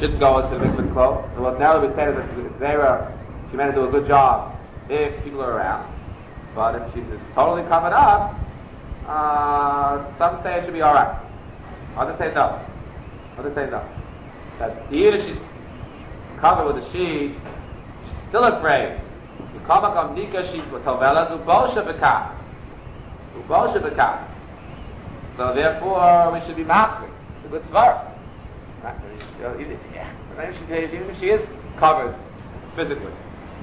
shouldn't go into the mikvah clothes. So what now we say is that Zera, she meant to do a good job if people are around. But if she's totally covered up, some say it should be alright. Others say no. That even if she's covered with a sheet, she's still afraid. So therefore we should be masked. It's a good svar. Even if she is covered physically.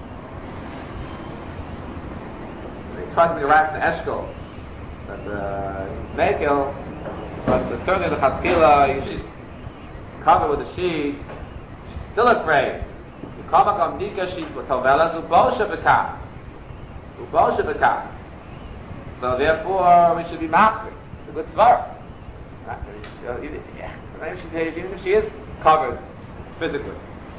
They tried to be right in the Eshkol. But Megil, but certainly the Chatzkila, she's covered with a sheet, she's still afraid. So therefore we should be masked. It's a good svar. Even if she is covered physically.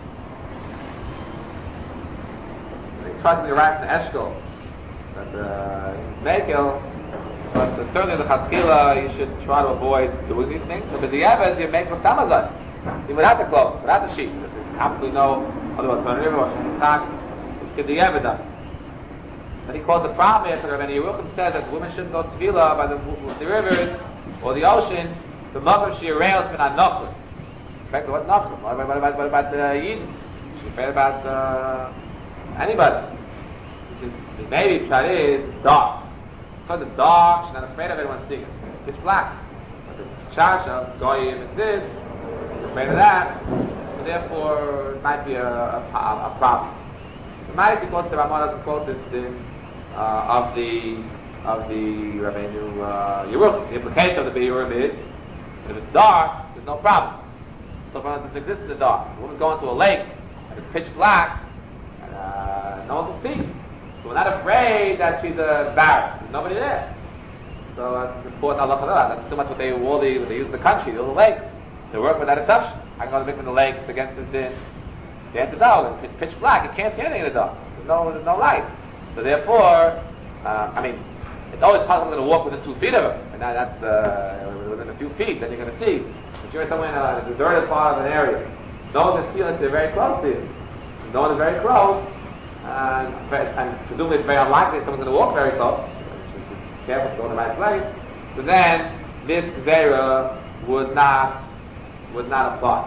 They tried to be right in the Eshkol. But Megil, but certainly the Chatzkila, you should try to avoid doing these things. So the Yavad, you make Mustamazan. Even without the clothes, without the sheet. There's absolutely no other alternative. It's Kediyavadah. Then he calls the problem here, and Yerucham says that women shouldn't go to Tefillah by the rivers or the ocean. The Makkah she around is not Nachlim. In fact, what Nachlim? What about Yidden? She's afraid about anybody. Maybe Pshat is dark. Because it's dark, she's not afraid of anyone seeing it. It's black. But the Shasha, Goyim, and this, she's afraid of that. So therefore, it might be a problem. It might be because the Ramah doesn't quote this thing of the Rabbeinu Yerucham. The implication of the Beirurim is if it's dark, there's no problem. So for instance, it exists in the dark. A woman's going to a lake and it's pitch black, and no one can see. So we're not afraid that she's embarrassed. There's nobody there. So that's important. That's too much what they use in the country, the little lakes. They work with that assumption. I can go to the lakes against this din. The answer is no. It's pitch black. You can't see anything in the dark. There's no light. So therefore, it's always possible to walk within 2 feet of her. And now that's within a few feet, then you're going to see. But you're somewhere in a deserted part of an area. No one can see unless they're very close to you. If no one is very close, and presumably it's very unlikely someone's going to walk very close. She's careful to go in the right place. So then this Gzeira would not apply.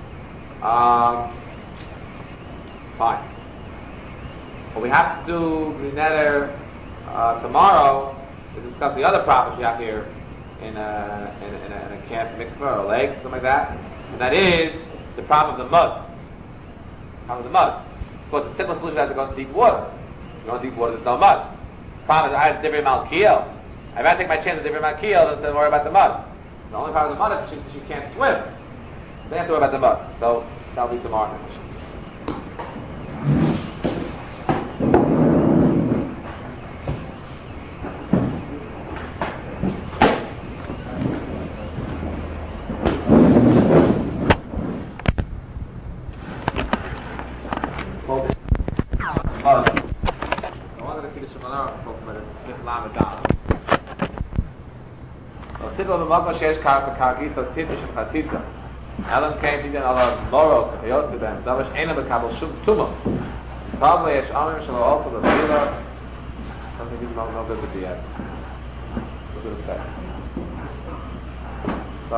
Fine. What we have to do Neder tomorrow is discuss the other problems we have here in a camp mikvah or a lake, something like that. And that is the problem of the mud. Of course, the simple solution is to go into deep water. If you go into deep water, there's no mud. The problem is I have Divrei Malkiel. I'd rather take my chance with Divrei Malkiel than worry about the mud. The only problem of the mud is she can't swim. They have to worry about the mud. So that'll be tomorrow. Alan came to them Allah Loro Hayot to them. That was Ena Bekabel Shum Tuma. Probably Yesh Amim Shalom also the Vila. Something you don't know good with the end. Look at the text. So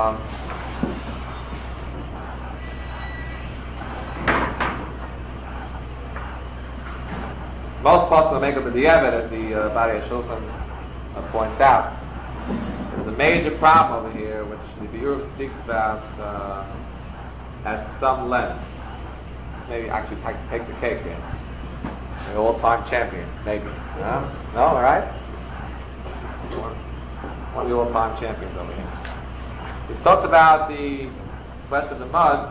most parts of the makeup of the Yevet, as the Bari Shulchan points out. There's a major problem over here, which the Biur speaks about at some length. Maybe actually take the cake here. The all-time champion, maybe. No? No? All right? One of the all-time champions over here. We talked about the question of the mud.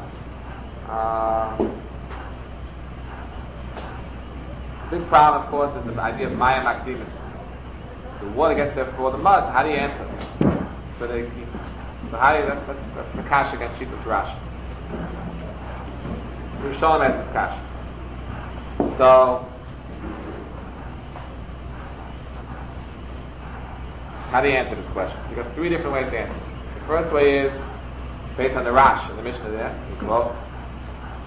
The big problem, of course, is the idea of Maya Makdimis. The water gets there before the mud. How do you answer? So how do you? That's the kash against Shitas Rashi. We're showing that this kash. So how do you answer this question? You've got 3 different ways to answer. The first way is based on the Rash in the Mishnah there. You quote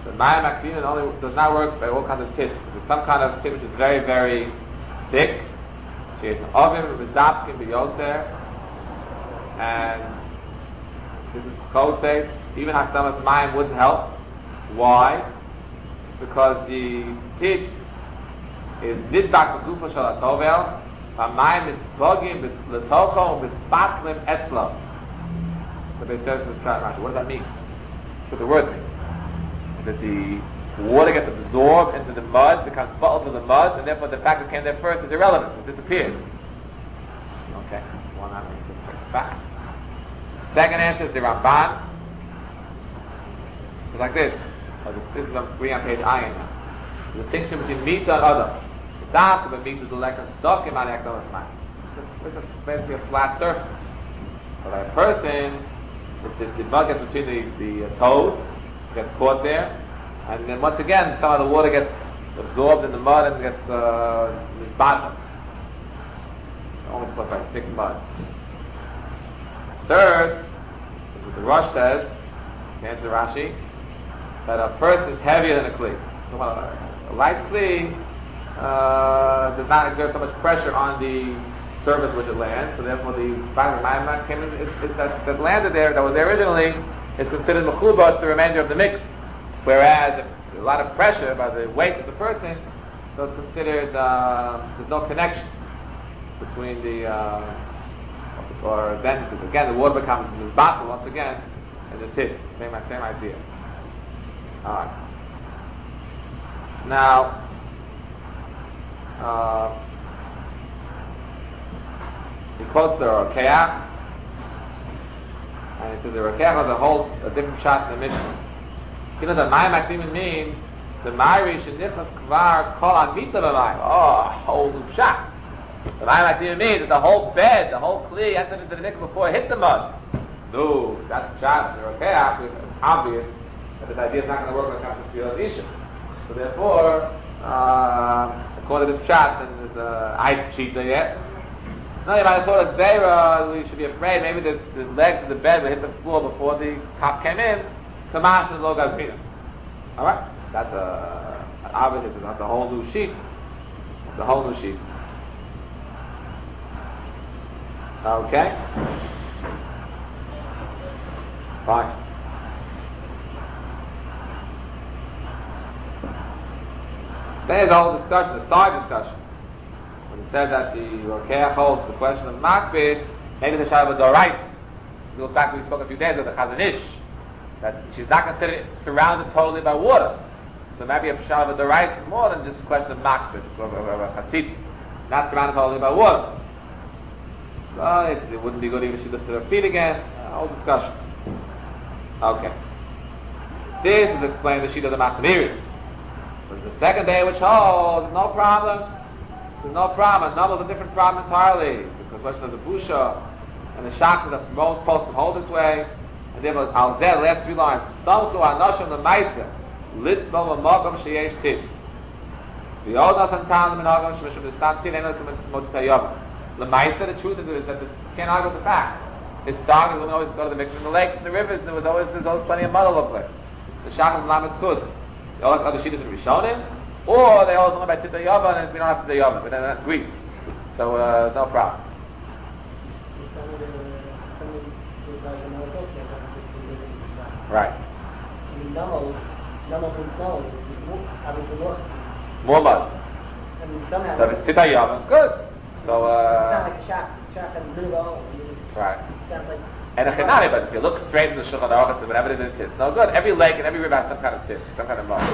The Mayim Akdim only does not work by all kinds of tips. There's some kind of tip which is very, very thick. She has an oven, Rizapkin, Beyoter, and this is code safe. Even Hakdamas Mayim wouldn't help. Why? Because the tip is Nidbak B'Gufa Shal HaTovel, Mayim is Bogim, L'Tocho, B'Spatlim Etzlo. So they says this kind of Rashi. What does that mean? That's what the words mean. That the water gets absorbed into the mud, becomes bottled to the mud, and therefore the fact that it came there first is irrelevant. It disappeared. Okay. One answer. Back. Second answer is the Ramban. It's like this. This is we on page Ayin now. The distinction between meat and other. The dark of the meat is like a stock in my neck of mine. It's basically a flat surface. But a person, the mud gets between the toes, gets caught there, and then once again some of the water gets absorbed in the mud and gets bottom. Almost looks like thick mud. Third, is what the Rosh says, to answer Rashi, that a person is heavier than a kli. So a light kli does not exert so much pressure on the surface which it lands, so therefore the final Mayim came in, that landed there, that was there originally, is considered mechubat the remainder of the mix. Whereas if there's a lot of pressure by the weight of the person, so it's considered there's no connection between the or then again the water becomes this bottle once again and the tip. Same idea. Alright. Now he quotes the Rokeach, and he says the Rokeach has a different shot in the Mishnah. You know, the Mayim Akdim means the Mayri Shenichas Kvar Kol Amita B'Mayim. Oh, a whole new shot. The Mayim Akdim means that the whole bed, the whole kli entered into the mikvah before it hit the mud. No, that's a shot. The Rokeach, it's obvious that this idea is not going to work when it comes to Tfilas Isha. So therefore, according to this shot, then there's a ice sheet there yet. No, you might have thought it's Zera, we should be afraid. Maybe the legs of the bed will hit the floor before the top came in. Kamash and Lo Gazmina. Alright? That's obviously that's a whole new sheet. It's a whole new sheet. Okay? Fine. Then there's a whole discussion, a side discussion. When it says that the Rokeach holds the question of Makbid, maybe the Shabbat Dorais. It goes back to what we spoke a few days ago, the Chazon Ish, that she's not considered surrounded totally by water. So maybe a Shabbat Dorais is more than just a question of Makbid, or Chatzit, not surrounded totally by water. So it wouldn't be good even if she lifted her feet again. Whole discussion. Okay. This is explained the sheet of the Machmiri. But the second day which holds, no problem. There's no problem. Number is a different problem entirely. Because the question of the Busha and the Shakti that most supposed to hold this way. And there was Al Zeh, the last three lines. Samchu Anoshim L'Maisa Litbo V'Mogam Sheyesh Tiv. The old Nasan Tan L'Minogam Shemeshim L'Stam Tin Eno L'Motitayov. L'Maisa, the truth is that you can't argue with the fact. His dog is going to always go to the mixers in the lakes and the rivers, and there's always plenty of mud all over the place. The Shakti is Lamed Kus. They all like other sheetahs in Rishonim, or they all know about Tita Yava, and we don't have Tita Yava, but then Greece. So, no problem. Right. More mud. So if it's Tita Yava, it's good. So, it's not like a and Lugo. Right. Like and a chenari, but if you look straight in the Shulchan Aruch, it's whatever it is, it's no good. Every lake and every river has some kind of tip, some kind of mud.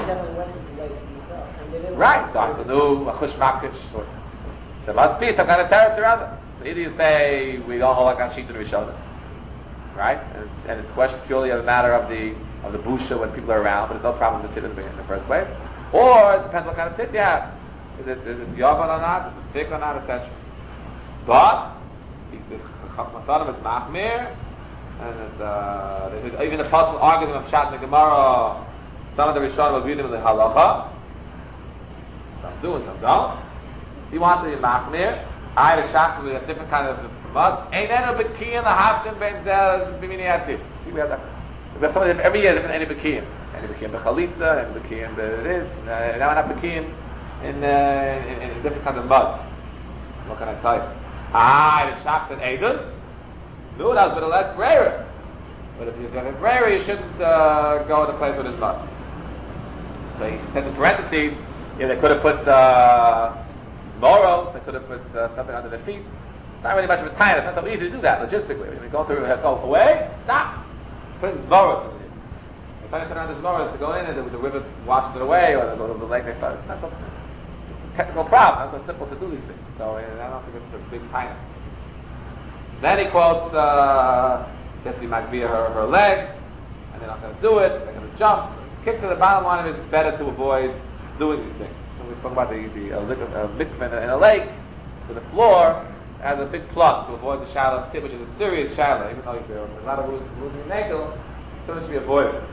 Right. So Asanu, a Chush Makish. There must be some kind of terrace around it. So either you say we don't hold like on sheet and Rishonim, right? And it's a question purely of a matter of the busha when people are around, but there's no problem with the tit in the first place. Or it depends what kind of tit you have. Is it yavan or not? Is it thick or not, etc. But the Masanim is Machmir, and it's even the possible argument of Shat in the Gemara. Some of the Rishonim will read them in the Halacha. Some do and some don't. He wants to be Machmir. I had a Shat with a different kind of mud. Ain't that a Bekiyin, the Hafkin, Ben Zel, Bimini Atif. See, we have that. We have somebody every year different any Bekiyin. and he became the Chalitza, and he became the this, and now I'm became in different kinds of mud. What can I tell you? The shocked and Eidos. No, that was a bit less brayer. But if you've got a brayer, you shouldn't go to the place with his mud. So he said in parentheses, they could have put moros, they could have put something under their feet. It's not really much of a time. It's not so easy to do that logistically. When you go away, stop, put in moros. If I turn around this moros to go in and the river washes it away, or they go to the lake, it's not so technical problem. It's not so simple to do these things. So I don't think it's a big time. Then he quotes, Jesse might be her legs, and they're not going to do it. They're going to jump, kick to the bottom line. It's better to avoid doing these things. So we spoke about the mikveh in a lake, so the floor has a big plug to avoid the shallow tip, which is a serious shallow. Even though there's a lot of losing nickel, so it should be avoided.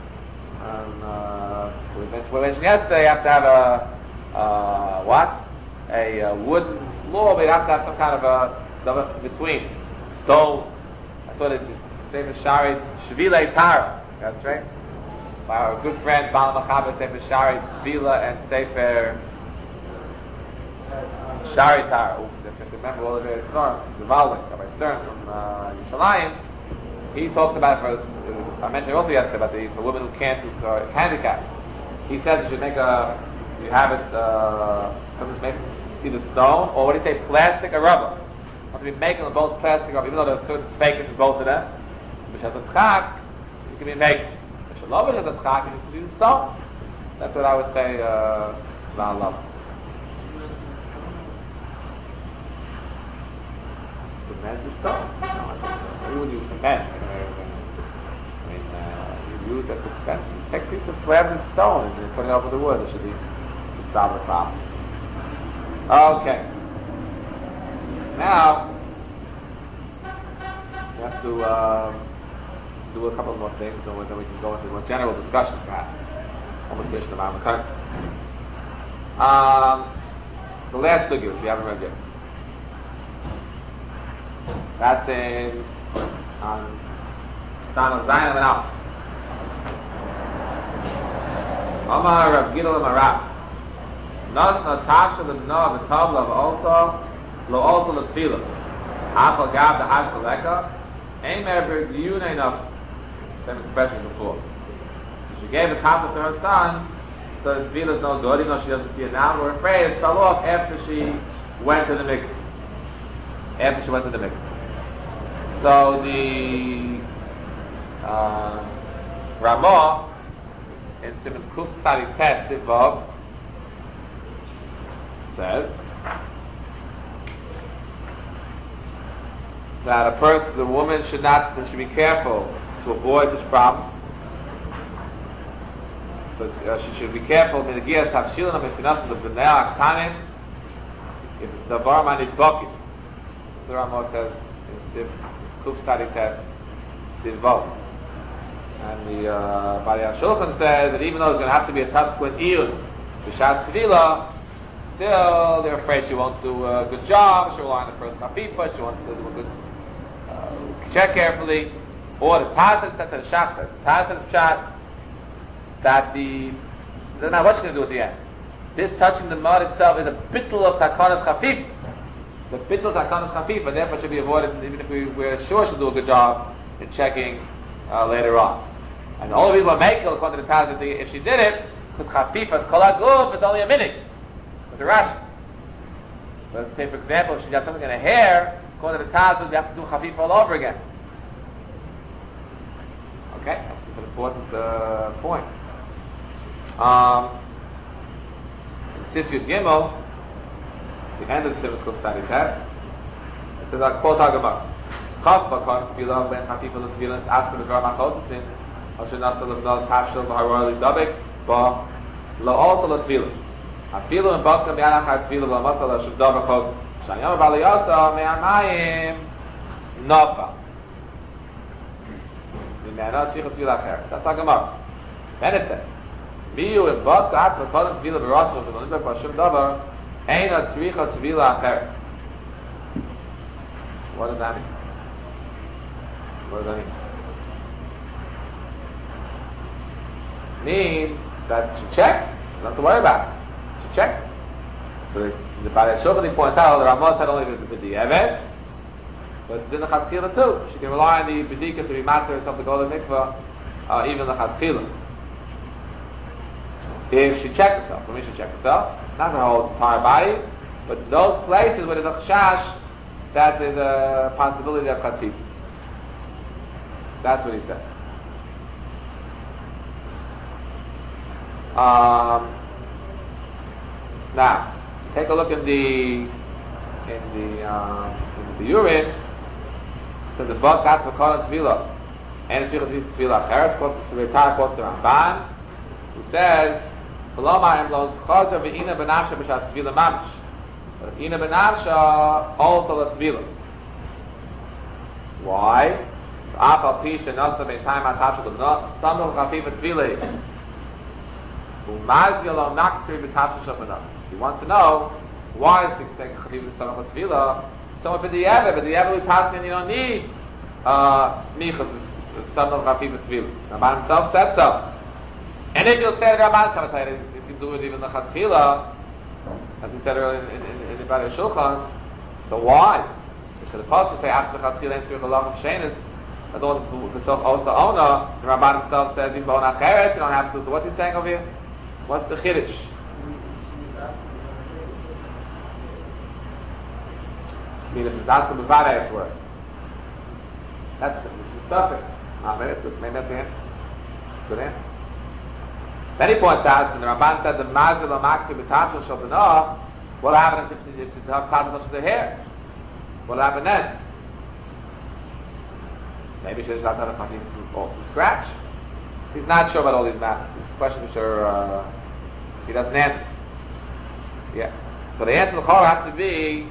We mentioned yesterday you have to have a wooden floor, but you have to have some kind of a between stone. That's what it is. Sefer Shari Shvile Tara. That's right. By our good friend Baal Machaber, Sefer Shari Shvila and Sefer Shari Tara. Remember all the various storms. The Valvin, Rabbi Stern from Yerushalayim. He talked about I mentioned also yesterday about for women who can't do handicapped. He said you should make you have it something made from either stone or what do you say, plastic or rubber. You have to be making them both plastic or rubber, even though there's certain spaces in both of them. Which has a tchak, you can be making. Which has a tchak, you can use stone. That's what I would say. Love. Cement is stone. No, you would use cement. You use that's expensive. You take these slabs of stone and you put it over the wood. It should be solve the problem. Okay. Now we have to do a couple more things, and then we can go into more general discussion, perhaps. Almost finished the Ma'amah. The last sugya, which we haven't read yet. That's in Stanel Zayin and out. Omar Rav Gidol Marav. Nos Natasha the Noah the Tabla also lo also the Tefillah. Apal Gab the Hashkaleka. Aim ever you enough. Same expression before. She gave a tablet to her son, so the tefillah is no good, even though she doesn't see it now. We're afraid it fell off after she went to the mikveh. So the Ramah in Simon Kuf Tzadi Tet Sivav says that the woman should be careful to avoid this problem. So she should be careful. If the barman is bucket, the Ramah says in Kuf Tzadi Tet Sivav. And the Bari Shulchan says that even though there's going to have to be a subsequent iyun to Shas Tefillah, still they're afraid she won't do a good job, she'll rely on the first Chafifa, she won't do a good check carefully. Or the Taz says the Shachar. The Taz says Pshat that doesn't matter what she's going to do at the end. This touching the mud itself is a bittul of Takanas Chafif. The bittul of Takanas Chafif, and therefore should be avoided even if we're sure she'll do a good job in checking later on. And the only reason why Mekel, according to the Taz, if she did it, because Chafifas Kolaguf is only a minute with the Rashi. But say, for example, if she has something in her hair, according to the Taz, we have to do Chafif all over again. Okay, that's an important point. In Sif Yud Gimel, the end of the Simon Kuf Tzadi Tet, it says, I quote Hagamah. Chav bakar tefillah ben Chafif l'tefillah ask for the Dvar Machotzim Asher Nasa l'vnal Tafshel v'haror l'dabek ba lo also l'tefillah Afilu and Bakam Yanach HaTefillah v'amata l'asher Dvar Machotzim Shanyam v'aliyasa me'amayim Nova V'me'anat Shich HaTefillah Acher. That's Hagamah. Then it says Miyu and Bakam at Machotzim Tefillah v'rashel v'nolizak v'ashem Davar Ein HaTzrich HaTefillah Acher. What does that mean? What does that mean? means that she checked. Not to worry about it. She checked. So the Baalei Shulchan points out the Ramah said only the B'di'evet, but it's in the Chatzchila too. She can rely on the B'dika to be matter herself to go to the mikvah, even the Chatzchila. If she checks herself, when she checks herself, not her whole entire body, but those places where there's a chashash, that there's a possibility of Chatzit. That's what he said. Now, take a look in the urine. So the book got for Kohen Tvila, and it's Tvila Acheres, quotes the Ritah, quotes the Ramban, who says, "V'lomar em lo chazer v'ina b'nafsha b'shas Tvila mamish." But if ina b'nafsha also the Tvila. Why? Afal pisha nasa me'tayim atashul l'not samul chafifa Tvila. U'mazil lo naktri b'tashul shamanah. You want to know why is it saying chafifa samul Tvila? So if the Yeva we pass in, you don't need smichas samul chafifa Tvila. Ramban himself said so. And if you'll say the Ramban, if you do it even the Chatzchila, as we said earlier in the Baalei Shulchan, so why? Because the Pasuk say after the Chatzchila enter the law of Shenis, as all the self also owner, the Ramban himself says in Ba'on Acheres, you don't have to. So what's he saying over here? What's the Chiddush? I mean, if it's not the Bavada, it's worse. That's the suffix. Maybe that's the answer. Good answer. Then he points out, and the Ramban said the Mazil Amakti B'Tashel Shabbanah, what happens if you have Tashel to the hair? What will happen then? Maybe she doesn't have a from scratch. He's not sure about all these matters. These questions which are he doesn't answer. Yeah. So the answer to the call has to be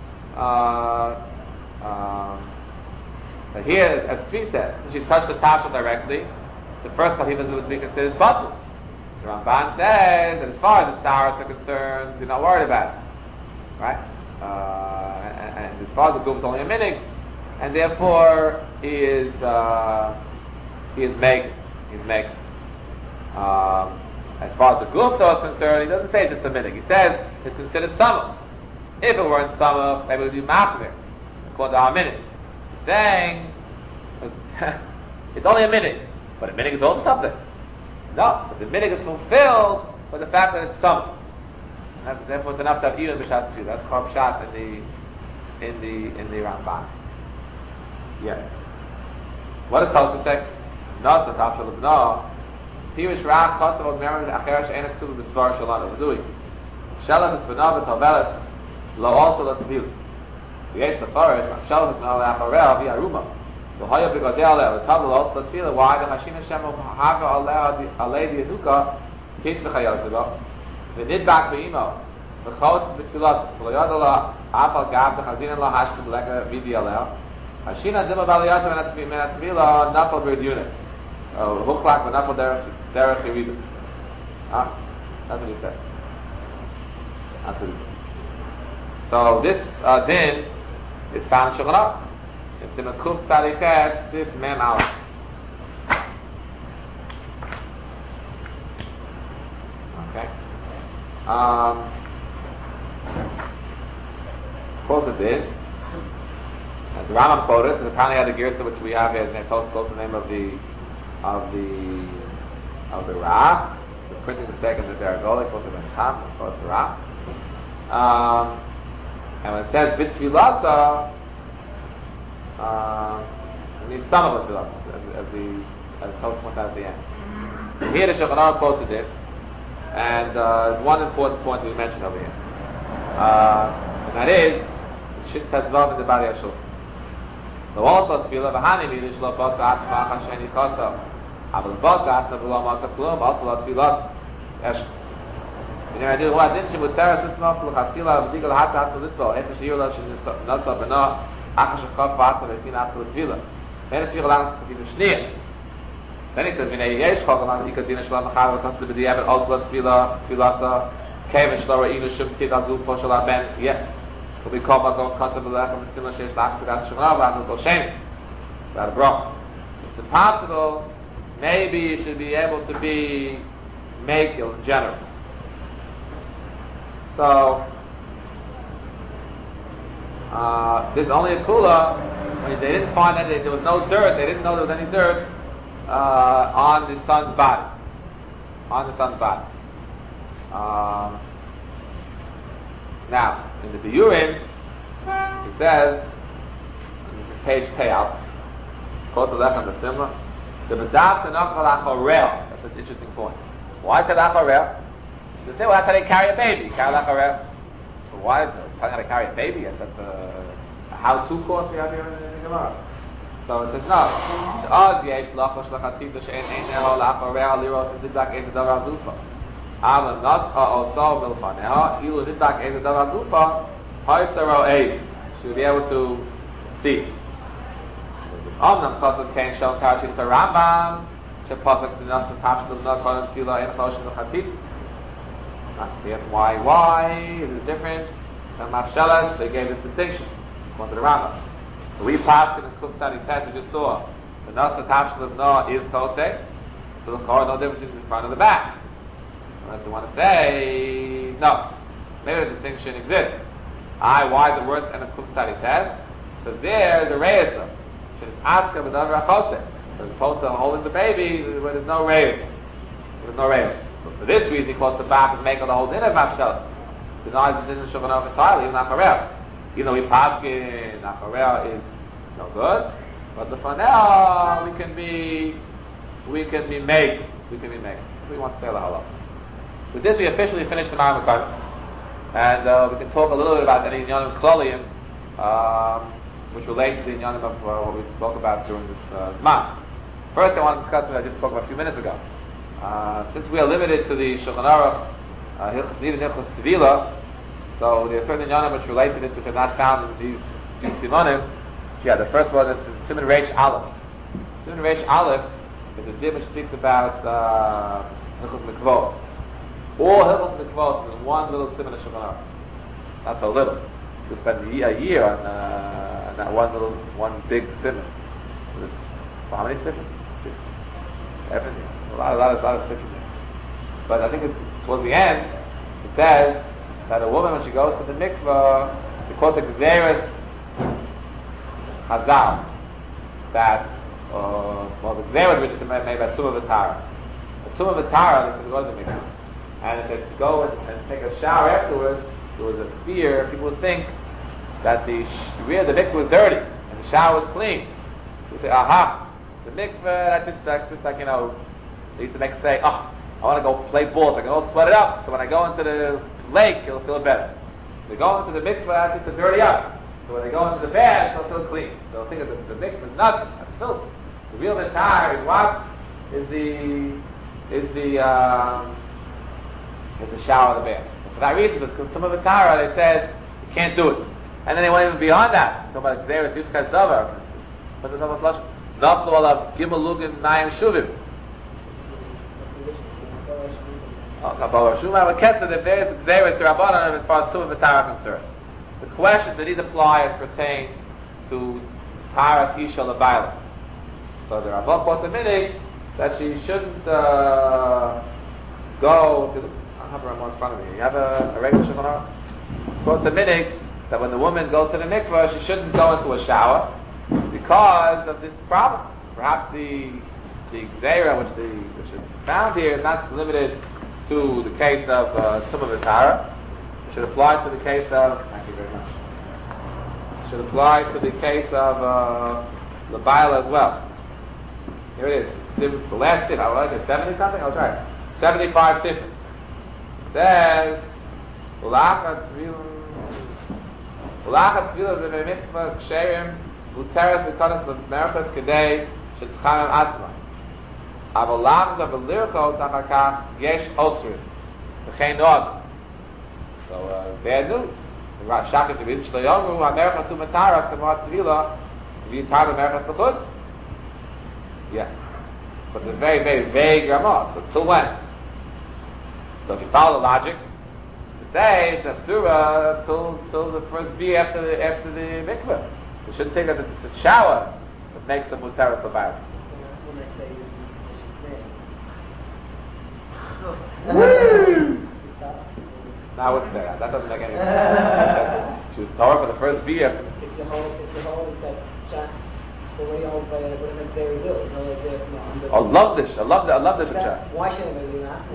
here, as Tzvi said, if she touched the Tashel directly, the first Chafifas would be considered bottled. The Ramban says that as far as the Saras are concerned, you're not worried about it. Right? And as far as the Guf is only a minig, and therefore he is making. As far as the Guf though is concerned, he doesn't say just a minig. He says it's considered summer. If it were in summer, maybe it would be machmir, according to our minig. He's saying it's only a minig, but a minig is also something. No, but the minig is fulfilled by the fact that it's summer. Therefore, it's enough to have even b'shas tefillah. That's called pshat in the Ramban. Yeah. What does Tosfos say? Not the top of no. Pirish Rach Kosav of Meron Acheresh Enek Subu B'Svar Shalana Zui. Shalom is Benav Tovelas Lo also Lo Tefillah. V'yesh Lefarish Shalom is Benav Acharel V'ya Ruma. V'hoya B'Godel Le Tavel also Lo Tefillah. Why the Hashem Hashem of Haga Alei Diaduka Kit V'Chayot Zeba. V'Nidbak V'Imo. V'Chot B'Tfilas V'Loyad Allah Afal Gab V'Chazin Allah Hashkud Leka V'Di Aleh. Hashina Zimah B'Aliyasa V'Natfilah Nafal B'Yunet. Huklak V'Nafal Derech Yeridah. That's what he says. That's what he says. So this din is found in Shulchan Aruch. It's in a Kuf Tzadiches Sif Mem Aleph. Okay. Close it in. As the Rambam quoted, the Tanya had a Girsa which we have here, and it's also close to the name of the Rach. The printing mistake is the Deragoli, close to the Cham, close to the Rach. And when it says B'Tfilasa, it means some of the as Tosfos points out at the end. So here the Shulchan Aruch quoted it, and one important point we mentioned over here, and that is Shin Tezvav in the Baalei Shulchan. So also Tefillah v'hani midish lo baka atzma chasheni kosav, aval baka atzma v'lo mata klum, also lo Tefillah esh. And I do what didn't she with Teres Litzma L'Chatchila V'Digal Hata Atzma Litzma Efer Shiyur Lo Shenasa B'Na Achash Chaf V'Atzma V'Fin Atzma L'Tefillah Then it's Yichel Anas T'Fillah Shniya. Then he says V'nei Yesh Chol G'man Ika Dina Shalom Achar V'Kosle B'Diyavet Oz L'Tefillah Tefillasa Kevin Shlo Re'inu Shum Tid Azul Po Shalom Ben Yeah. So we call Makom Kotav V'Lechem V'Simla Shesh L'Ach V'Gas Shemrav V'Azul Kol Shemis V'Ad Brach. It's impossible. Maybe you should be able to be Mekel in general. So there's only a kula when they didn't find that there was no dirt. They didn't know there was any dirt on the son's body. On the son's body. Now in the Biyurim, it says, page payout, quote the left on the Simla, the B'daf Tenachal Acharel. That's an interesting point. Why say Acharel? They say, well, that's how they carry a baby. Carry Acharel. So why is it how to carry a baby? That's a how-to course we have here in the Gemara. So it says, no. Oz yesh lachash lachatzita she'en eineho la'acharel liros niddak ein davar dufa. Ama not also milfaneha ilu niddak ein davar dufa haisaro ein. Should be able to see. Omnam Chosed Kain Shel Karashis HaRambam Shepasek Zinas Tashlim Not Kodim Tefillah Ein Choshen L'Chatzitz. That's why it is different. The Mafshelas, they gave this distinction according to the Rambam. So we passed in the Kuf Study test, we just saw the Nas Tashlim No is Kosek, so the Chor no difference between the front and the back. Unless you want to say no, maybe the distinction exists. Why is it worse than the Kuf Study test? Because there the Reisah should ask him another achotze. As opposed to holding the baby where there's no reis. There's no reis. But for this reason, he calls the back and make the whole din of mafshelas. Denies the din of shulchan entirely, even acharel. Even though we paskin, acharel is no good. But the fanel we can be made. We can be made. So we want to say the halal. With this, we officially finished the Ma'amar Karmas. And we can talk a little bit about any inyanim klolim, which relate to the inyanim of what we spoke about during this Zman. First, I want to discuss what I just spoke about a few minutes ago. Since we are limited to the Shulchan Aruch, Hilchos Nida and Hilchos Tevila, so there are certain inyanim which relate to this which are not found in these few simonim. Yeah, the first one is Siman Reish Aleph. Siman Reish Aleph is a dim which speaks about Hilchos Mikvos. All Hilchos Mikvos is in one little siman of Shulchan Aruch. Not so little. We spend a year on that one big siman. How many siman? Everything. A lot of siman there. But I think it's towards the end. It says that a woman when she goes to the mikvah, because of Gzeres Chazal, that the Gzeres which is made by Tumah V'Tara. The Tumah V'Tara is to go to the mikvah. And if they go and take a shower afterwards, there was a fear, people would think that the rear of the mikveh was dirty and the shower was clean. They would say, aha, the mikveh, that's just like, they used to say, I want to go play balls, I can all sweat it up, so when I go into the lake, it'll feel better. They go into the mikveh, that's just to dirty up. So when they go into the bath, they'll feel clean. They'll think that the mikveh is nothing, that's filthy. The real mitzvah is what? Is the shower of the bath. And for that reason, the Tumah V'Tara, they said, you can't do it. And then they went even beyond that. Talk about Gzeres Yutchas Davar. What's the Tumah V'Tara? Naflu alav Gimel Lugim Nayim Shuvim. Kabbalah Shuvim HaKetzer, the various Gzeres, the Rabbanan, as far as Tumah V'Tara are concerned. The questions that these apply and pertain to Tarat Isha L'Bayla. So the Rabban quotes a minig that she shouldn't go to the... I have Ramon in front of me. You have a regular Shulchan Aruch? Quotes a minig that when the woman goes to the mikvah, she shouldn't go into a shower because of this problem. Perhaps the Gzeira, which is found here, is not limited to the case of Tumah V'Tara. It should apply to the case of... Thank you very much. It should apply to the case of L'Bayla as well. Here it is. The last sif. What is it? 70 something? I'll try it. 75 sif. Says, Ulachat Tvila V'Mikvah Ksherim Uteres V'Kodesh V'Merchas Kedei Shetchanem Atzma Avolach Zav Tachakach Yesh Osrim V'chein Nog. So, bad news. The Shachis V'Yidin Shlo Yomru HaMerchas U'Matara K'Mot Tvila V'Yitar V'Merchas V'Chud. Yeah. But it's very, very vague Ramah. So, till when? So if you follow the logic, to say it's a surah till the first bee after the mikveh. You shouldn't think that it's a shower that makes a mutaras l'bayla. Woo! No, I wouldn't say that. That doesn't make any sense. She was Torah for the first beer. If you hold that shot, the way you hold what an Xer do, no Xer no. I love this. I love this shot. Why shouldn't it be not?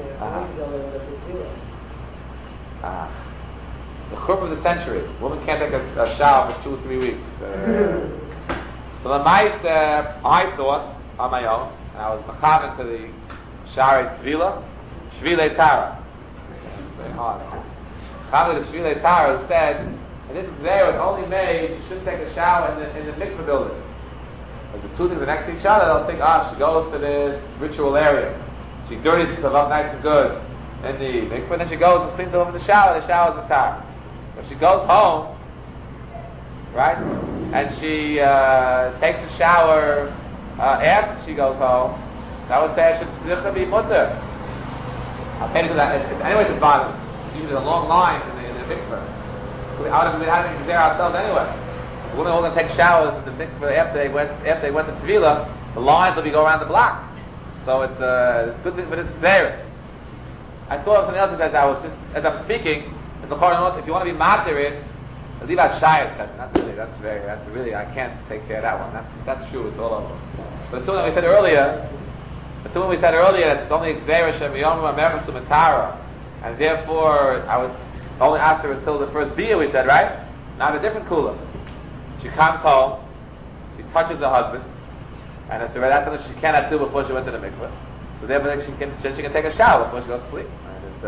The churp of the century. A woman can't take a shower for 2 or 3 weeks. So the mice, I thought on my own, and I was mechaven to the Shari Tvila, Shvile Tara. Very hard. Mechaven to the Shvile Tara who said, and this Xer was only made, you shouldn't take a shower in the mikveh building. But the two things are next to each other, they'll think, she goes to this ritual area. She dirties herself up nice and good in the mikveh, then she goes and cleans herself in the shower's the Tara. If she goes home, right, and she takes a shower after she goes home, that would say should tzricha be mutter. I'll pay to that. Anyways, it's bottom. Usually a long line in the mikveh. We out of having there ourselves anyway. The women all going to take showers in the mikveh after they went to Tvila. The lines will be go around the block. So it's a good thing for this Xer. I thought of something else as I'm speaking. In the Chorah, if you want to be matir it, leave out shayas. That's really, I can't take care of that one. That's true. It's all over. But assuming we said earlier that it's only Xer Shem Yomu Amer Sumatara, and therefore I was only after until the first bia. We said right. Now a different kula. She comes home, she touches her husband, and it's already after that she cannot do before she went to the mikveh. So therefore she can take a shower before she goes to sleep.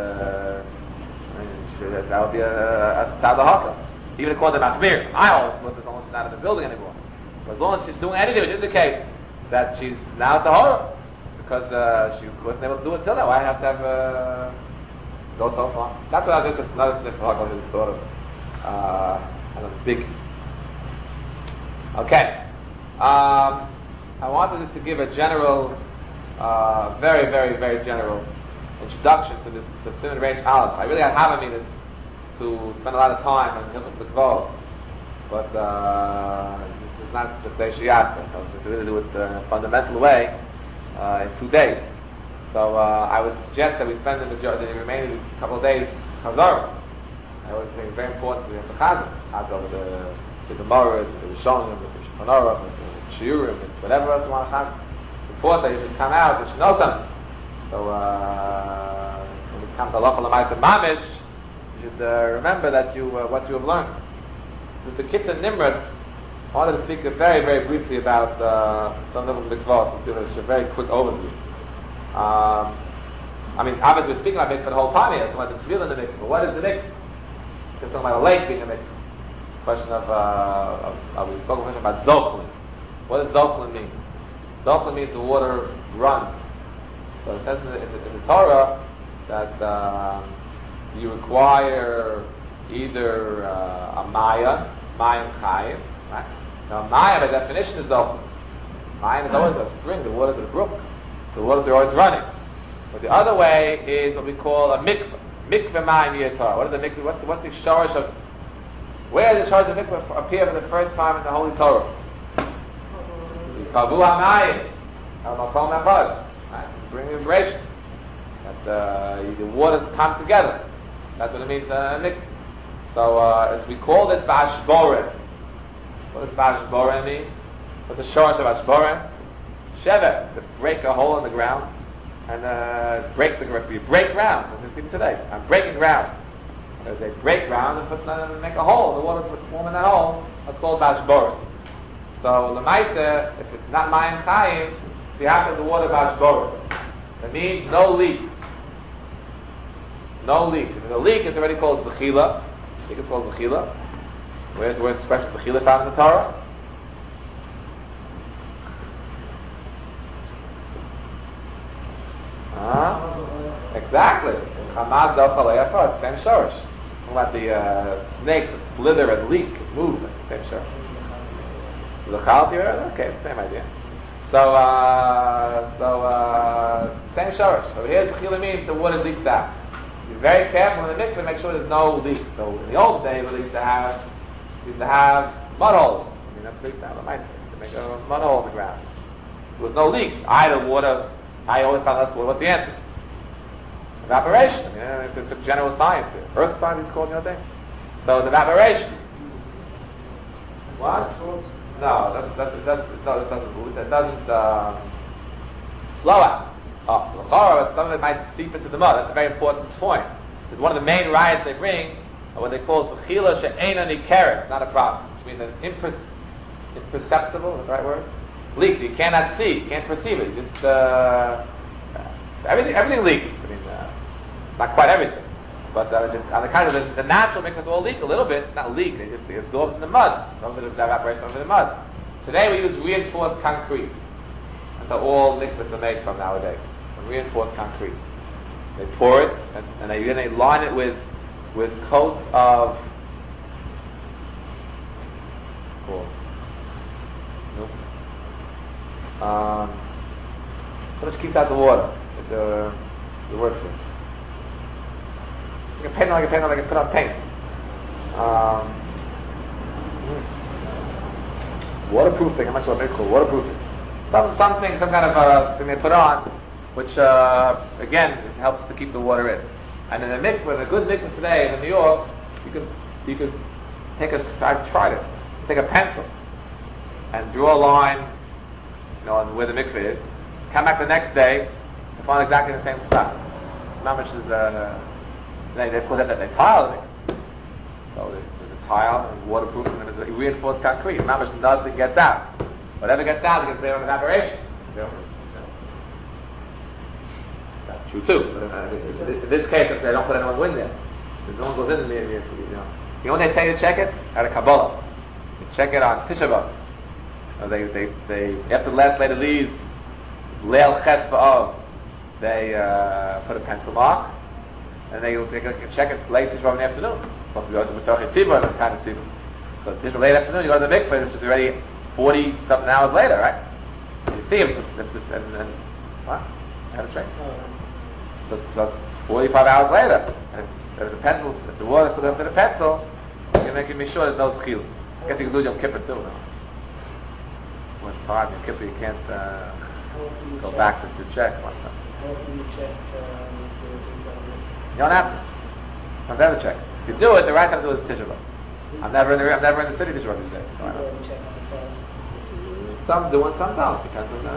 And that would be a tzad haka. Even according to Machmir, I always thought as long as she's not in the building anymore. But as long as she's doing anything which indicates that she's now tahora, because she wasn't able to do it till now. I have to have go so far. That's what I was just another sniff of I just thought of. And I'm speaking. Okay. I wanted just to give a general, very, very, very general introduction to this Simon Reish Aleph. I really had Havaminus to spend a lot of time on Hilchos Mikvos, but this is not the day Shiyasa. It's really do it in a fundamental way in 2 days. So I would suggest that we spend the remaining couple of days Chazorah. I would think it's very important to have the Chazor with the Gemaras, with the Rishonim, with the Shulchan with the Shiurim, with whatever else you want to have. It's important that you should come out, you should know something. So when it comes to Halacha L'Maaseh Mamish, you should remember that what you have learned. With the Kitzur Nimrod, I wanted to speak very, very briefly about some of the mikvahs. Let's do a very quick overview. I mean, obviously we're speaking about mikvah the whole time here. It's about the tefillah in the mikvah. But what is the mikvah? We're talking about a lake being a mikvah. Question we spoke about Zochlin. What does Zochlin mean? Zochlin means the water runs. So it says in the Torah that you require either a Maya, Mayim Chayim, right? Now Maya by definition is Zochlin. Mayim is always a spring, the waters of the brook. The waters are always running. But the other way is what we call a mikveh. Mikveh Mayim Torah. What is the mikveh? What's the shorish of? Where does the shorish of mikveh appear for the first time in the Holy Torah? Kavu HaMayim Al-Makom Echad. Bring vibrations. That the waters come together. That's what it means mikveh. So as we call this Vashboren. What does Vashboren mean? What's the shorish of Vashboren? Shevet, to break a hole in the ground and break ground. As we see today, I'm breaking ground. As they break ground and make a hole, the water would form in that hole. That's called Vashboren. So L'maaseh, if it's not Mayim Chayim, you have to have the water Vashboren. That means no leaks. No leak. If there's a leak, it's already called Zechila. I think it's called Zechila. Where's the word expression Zechila found in the Torah? Exactly. Chamad Dochal Eyafa, same shorish. Talking about the snakes that slither and leak and move, same shorish. L'chal here, okay, same idea. So same shorish. So here's Zechila means the water leaks out. Be very careful in the mikveh, make sure there's no leak. So in the old days, we used to have mud holes. I mean, that's what we used to have a mice to make a mud hole in the ground. There was no leak. Idle water. I always tell us, what's the answer? Evaporation. I mean, it's a general science here. Earth science is called, thing. So the evaporation. What? No, it doesn't flow out. Some of it might seep into the mud. That's a very important point. Because one of the main riots they bring are what they call Chila she'eina nikeres, not a problem. Which means an imperceptible, is that the right word? Leak. You cannot see, you can't perceive it. Just everything leaks. I mean, not quite everything. But on the kind of the natural mikvahs all leak a little bit, not leak, it absorbs in the mud. Some of it is evaporation, some of it in the mud. Today we use reinforced concrete. That's how all mikvahs are made from nowadays. Reinforced concrete. They pour it and they line it with coats of which keeps out the water. The word for it. You can paint like you put on paint. Waterproofing. I'm not sure what it's called. Waterproofing. Some kind of thing they put on, which again it helps to keep the water in. And in a mikvah, a good mikvah today in New York, you could take I've tried it. Take a pencil and draw a line, on where the mikvah is. Come back the next day and find exactly the same spot. Not much is they tile it. So there's a tile, there's waterproof, and there's a reinforced concrete. Not much nothing gets out. Whatever gets out, it gets there on evaporation. That's true too. In this case, they don't put anyone in there. No one goes in there. You know when they tell you to check it? At a Kabbalah. You check it on Tisha B'Av. They after the last later leaves, Leil Ches B'Av, they put a pencil mark, and they can check it late Tisha B'Av in the afternoon. Supposed to be also B'Tzorchei Tzibur, that kind of Tzibur. So Tisha B'Av late afternoon, you go to the mikveh, it's just already 40-something hours later, right? You see if this, and what? That's right. So it's 45 hours later, and if the water still goes to the pencil, you can be sure there's no schil. I guess you can do Yom Kippur too. No? When it's time, Yom Kippur, you can't go back to check or something. How often you check You don't have to. I've never checked. If you do it, the right time to do it is Tisha B'Av. I'm never in the city Tisha B'Av these days. So some do and some don't. Depends on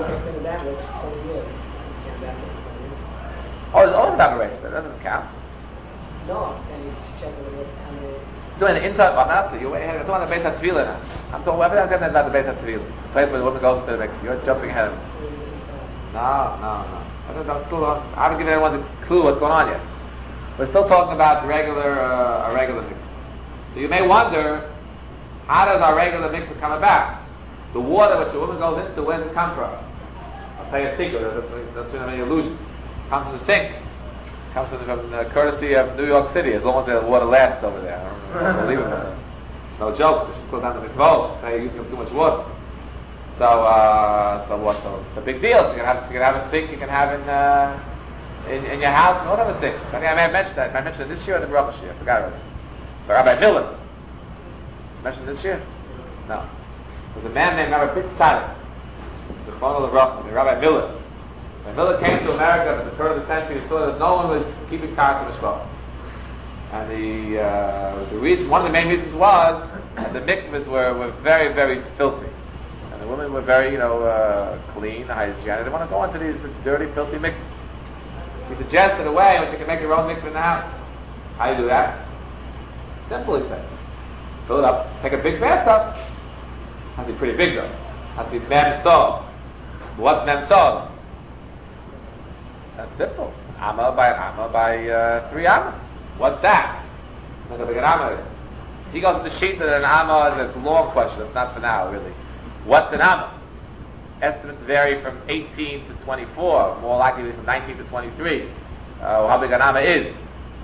there's always evaporation, but that doesn't count. No, I'm saying you should check whether it's how many. Doing the inside, I'm talking about the base of Tefillah now. I'm talking about the base of Tefillah. The place where the woman goes to the mikveh. You're jumping ahead of me. No. I haven't given anyone the clue what's going on yet. We're still talking about a regular mikveh. So you may wonder, how does our regular mikveh come about? The water which a woman goes into, where does it come from? I'll tell you a secret. That's not any illusion. It comes from the sink. It comes from the courtesy of New York City, as long as the water lasts over there. I don't believe it. No joke. They should put down the mikvah. Now you're using too much water. So what? So it's a big deal. So you can have a sink. You can have in your house. You don't have a sink. I think I may have mentioned that. I mentioned it this year or the Baruch year. I forgot already. But Rabbi Miller mentioned this year. No. There's a man named Rabbi Bit Tzaddik, the Chon of Rabbi Miller. When Miller came to America at the turn of the century, he saw that no one was keeping Karka Mishpah. And the reason, one of the main reasons was that the mikvahs were very, very filthy. And the women were very, clean, hygienic. They didn't want to go into these dirty, filthy mikvahs. He suggested a way in which you can make your own mikvah in the house. How do you do that? Simple, he said. Fill it up, take a big bathtub. Has to be pretty big though. Has to be mem sol. What's mem sol? That's simple. Amma by 3 ammas. What's that? Look how big an amma is. He goes to the sheet that an amma is a long question. It's not for now, really. What's an amma? Estimates vary from 18 to 24. More likely from 19 to 23. How big an amma is.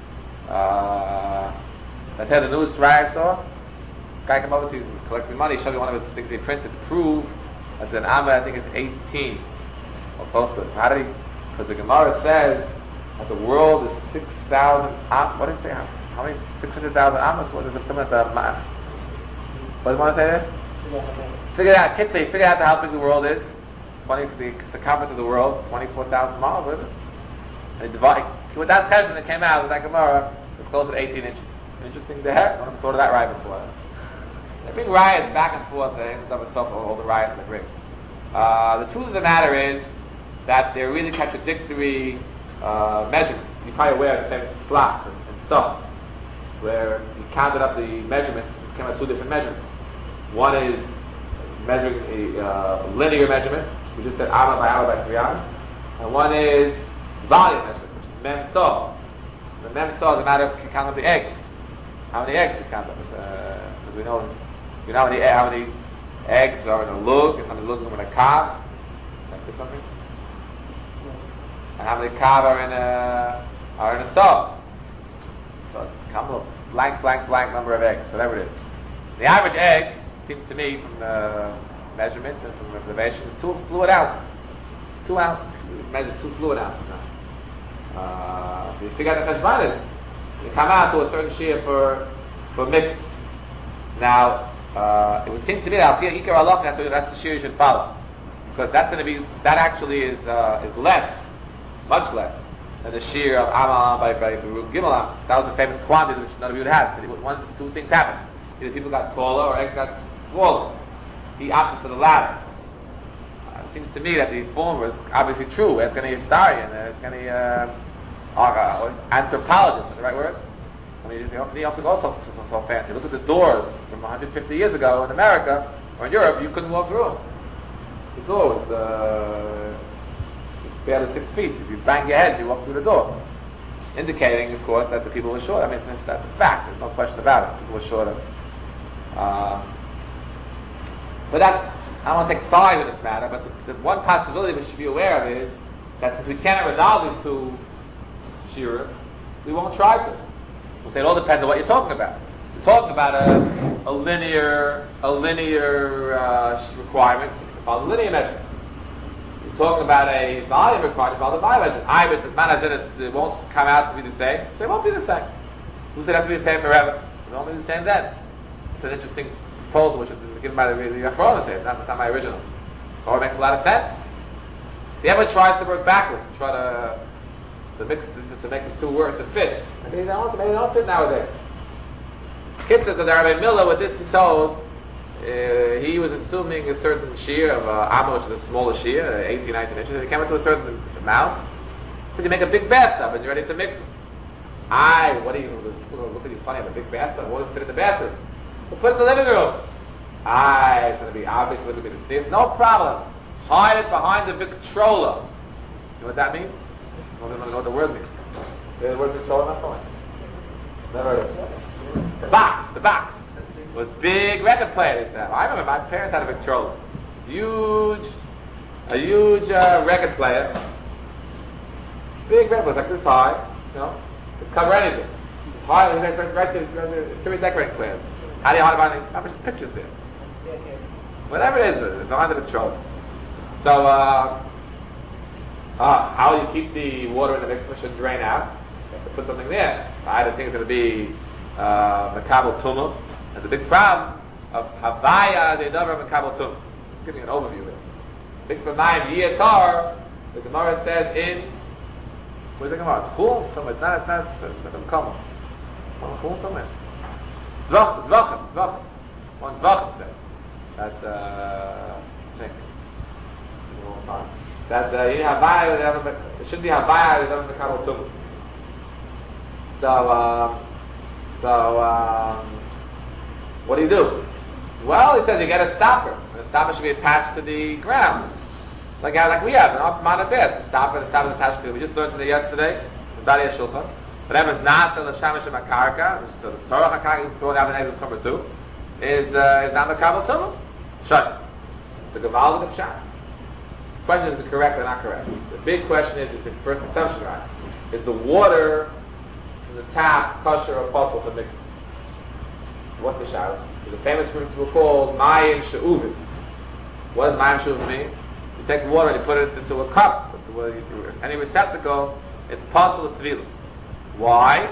That's how the news story I saw. Guy came over to collecting money, showed me one of his things they printed to prove that an amma, I think, is 18 or close to it. How did he? Because the Gemara says that the world is 6,000. What did it say? How many? 600,000 ammas. What is it? Someone said, what do you want to say there? Figure it out. Kids say, figure out how big the world is. The circumference of the world is 24,000 miles. What is it? And with that cheshbon that came out with that Gemara, it's close to 18 inches. Interesting there. I never thought of that right before. They bring riots back and forth. They end up with all the riots they bring. The truth of the matter is that they're really contradictory measurements. You're probably aware of the famous blocks and so, where you counted up the measurements and came out two different measurements. One is measuring a linear measurement. We just said amma by 3 hours. And one is volume measurement, which is mem saw. The mem saw is a matter of counting up the eggs. How many eggs you count up? Because we know how many eggs are in a lug, and how many lugs are in a calf. Can I say something? And how many calf are in a saw. So it's come up blank number of eggs, whatever it is. The average egg, seems to me, from the measurement and from observation, is 2 fluid ounces. It's 2 ounces. You measure 2 fluid ounces now. So you figure out the cheshbonis, you come out to a certain shear for mikvah. Now, it would seem to me that Ikar Halacha, that's the shear you should follow, because that's going to be, that actually is less, much less, than the shear of Amal by Gimel Amos. That was the famous quantity which none of you had. So one of the two things happened: either people got taller or eggs got smaller. He opted for the latter. It seems to me that the former is obviously true. Ask any historian, ask any anthropologist, is the right word? I mean, you have to go so fancy. Look at the doors from 150 years ago in America or in Europe. You couldn't walk through them. The door was barely 6 feet. If you bang your head, you walk through the door, indicating, of course, that the people were short. I mean, that's a fact. There's no question about it. People were shorter. But that's, I don't want to take sides in this matter, but the one possibility we should be aware of is that since we cannot resolve these two shiurim, we won't try to. We'll say it all depends on what you're talking about. You're talking about a linear requirement, follow the linear measurement. You're talking about a volume requirement, follow the volume measurement. But the man said it won't come out to be the same, so it won't be the same. Who said it has to be the same forever? It won't be the same then. It's an interesting proposal, which was given by the Achronos. It's not my original. So it makes a lot of sense. The Rebbe tries to work backwards, to try to mix, to make the two words to fit. I mean, they don't fit nowadays. Kid says that the Rabbi Miller, with this he sold, he was assuming a certain shear of Amma, which is a smaller shear, 18, 19 inches. He came into a certain amount. So you make a big bathtub and you're ready to mix. What are you look at you funny? I have a big bathtub. What does fit in the bathroom? We'll put it in the living room. It's going to be obvious what it's going to be. No problem. Hide it behind the Victrola. You know what that means? I don't know what the word means. The word Victrola, not fine. Never heard of it. The box. Was big record player they have. I remember my parents had a Victrola. A huge record player. Big record player, like this high, you know, to cover anything. High, right to decorating plans. How do you hide behind how much pictures there? Whatever it is, it's behind the Victrola. So, how do you keep the water in the mikvah should drain out? You have to put something there. I think it's going to be Makabel Tumah. And the big problem of Havaya, the number of Makabel Tumah. Giving an overview there. Big for my Yiyatar, the Gemara says in, where's the Gemara? Chum? Somewhere. It's not Kamah. Chum somewhere. Zvachim. One Zvachim says that, that you Havaya, it should be Havaya, the number of Makabel Tumah. So, what do you do? Well, he says you get a stopper. And the stopper should be attached to the ground. Like we have in our Mount Abbas. The stopper is attached to it. We just learned it yesterday, in Bari HaShulchan. Whatever is Nasa L'Shamash HaKarka, which is the Tzorach HaKarka, you can throw it out in Exodus number 2, is not Makabel Tumah. Shut. It's a Gavaldik Pshat. The question is it correct or not correct? The big question is the first assumption right? Is the water in the tap kosher or puzzle for mikvah? What's the shadow? The famous fruits were called Mayim She'uvim. What does Mayim She'uvim mean? You take water and you put it into a cup, into any receptacle, it's possible to tevilah. Why?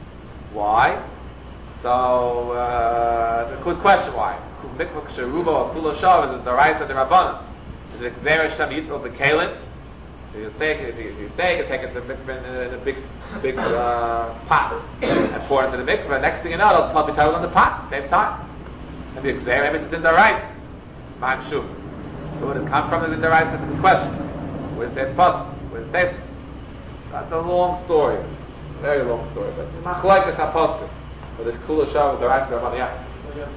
So, the good question why? Mikvah Sheruba or Kulo Shav is a Daraisa de Rabbanan. Is it Xer Hashem Yitro B'Kalim? So you take it to mikvah in a big big pot and pour it into the mikveh. Next thing you know, it'll probably tell on the pot at the same time. Maybe it's there, maybe it's in the rice. Ma'am shuv. Where would it come from? In the rice? That's a good question. Where does it say it's possible? Where does it say so? That's a long story, very long story. But machlokes haposkim. But the kula shav is the rice of the yeah.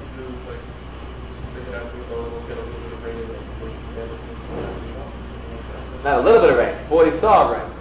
Not a little bit of rain, 40 saw of rain.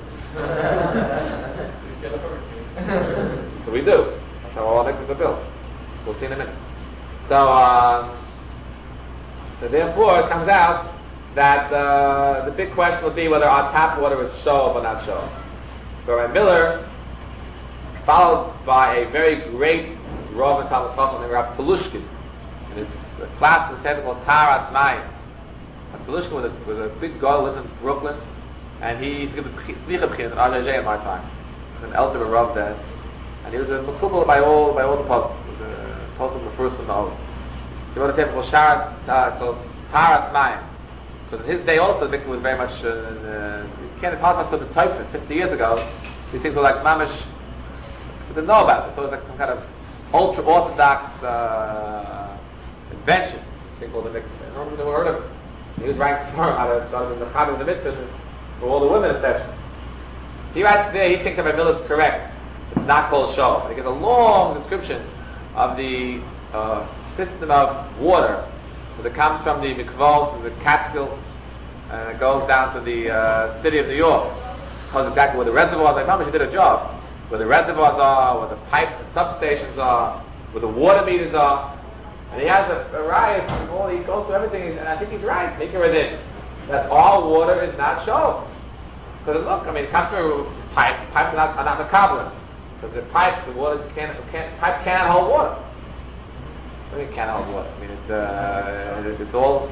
So we do. That's how all our mikvahs are built. We'll see in a minute. So therefore it comes out that the big question will be whether our tap water is shov or not shov. So Rabbi Miller, followed by a very great Rav and Talmud Chacham named Rav Telushkin, in his class was said called Taras Mayim. Telushkin was a big guy, lived in Brooklyn, and he used to give the smicha b'chinas in RJJ in my time. An elder Rav then, and he was a mekubal by all the poskim. He was a poskim the first and the old. He wrote a paper called Taras Mayim, because in his day also the mikvah was very much. It's hard for us to be typed 50 years ago. These things were like mamish. We didn't know about it. It was like some kind of ultra orthodox invention. Thing called the mikvah. No one never heard of it. He was writing for how to in the Chad of the mitzvah for all the women in Tesha. He writes there, he thinks that Rabbi Miller is correct. It's not called shov. And he gives a long description of the system of water that comes from the mikvahs and the Catskills, and it goes down to the city of New York. It tells exactly where the reservoirs are. Mama, she did a job. Where the reservoirs are, where the pipes, the substations are, where the water meters are. And he has a riot, he goes through everything, and I think he's right, that all water is not shov. Because look, it comes from pipes. Pipes are not mekabel. Because the pipe, the water pipe cannot hold water. It can't hold water. It's all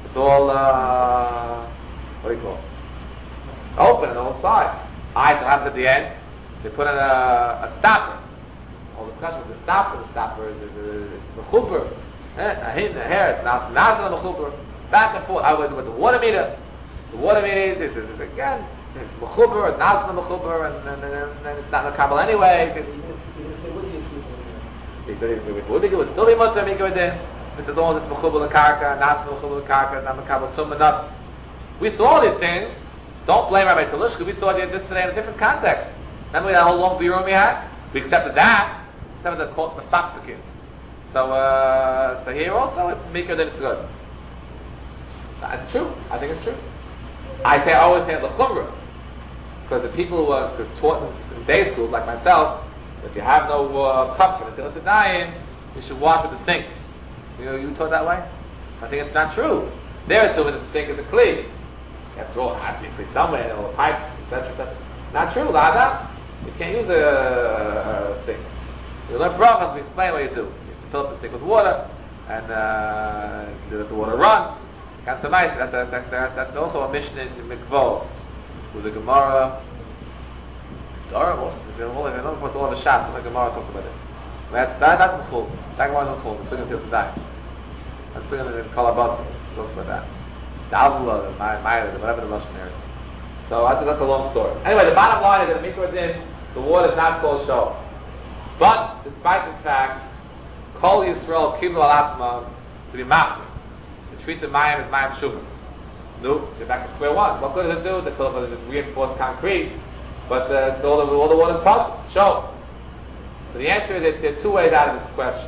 what do you call it? Open on all sides. What happens at the end? They put in a stopper. All discussion with the stopper. The stopper is the chuppah. Here, it's nazal mechuber, back and forth. I went with the water meter. The water meter is again mechuber, nazal mechuber, and it's not mekabel anyway. He said it would still be mutter mikvah. This is almost it's mechuber l'karka, nazal mechuber l'karka, it's not mekabel tum enough. We saw all these things. Don't blame Rabbi Telushkin. We saw this today in a different context. Remember that whole long bureau we had? We accepted that. Accepted the quote mefaktakin. So here also it's mikvah that it's good. It's true. I think it's true. I always say l'chumra, because the people who are taught in day schools like myself, if you have no cup for the Tilas you should wash with the sink. You taught that way? I think it's not true. They're assuming that the sink is a kli. After all, it has to be a kli somewhere, all the pipes, etc. Not true, Lada. You can't use a sink. You learn brachas, we explain what you do. Fill up the stick with water, and let the water run. That's also a mission in Mikvos, with the Gemara. All the Shas, the Gemara talks about this. That's Mechul. That Gemara is Mechul. The Sugan Tzil Sedai. That's Sugan in Kalabasa. Talks about that. The Avula, the Ma'ir, whatever the Russian area. So that's a long story. Anyway, the bottom line is that the Mikvah Din, the water is not called shov. But despite this fact, Kol Yisrael kiblu al atzmam to be machmir, to treat the mayim as mayim shuvim. No, they're back to square one. What good does it do? They fill it with reinforced concrete, but all the water is possible. Show. So the answer is that there are two ways out of this question.